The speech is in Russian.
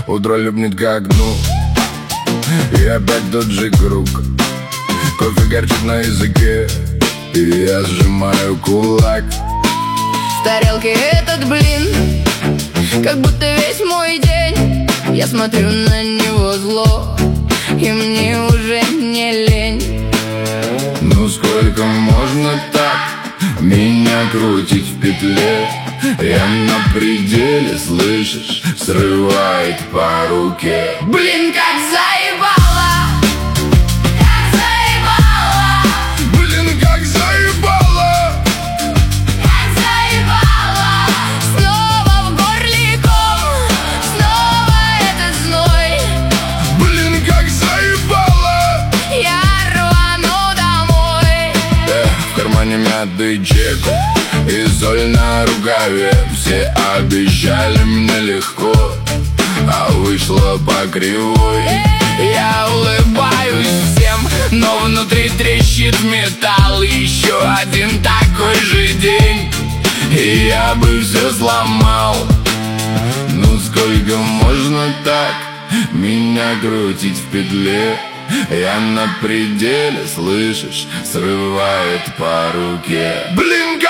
Утро любнет к окну, и опять тот же круг. Кофе горчит на языке, и я сжимаю кулак. В тарелке этот блин, как будто весь мой день. Я смотрю на него зло, и мне уже не лень. Ну сколько можно так меня крутить в петле? Я на пределе, слышишь, срывает по руке. Блин, как заебало! Как заебало! Блин, как заебало! Как заебало! Снова в горле ком, снова этот зной. Блин, как заебало! Я рвану домой. В кармане мятый чек и соль на рукаве. Все обещали мне легко, а вышло по кривой. Я улыбаюсь всем, но внутри трещит металл. Еще один такой же день, И я бы все сломал. Ну сколько можно так меня крутить в петле? Я на пределе, слышишь, срывает по руке. Блин,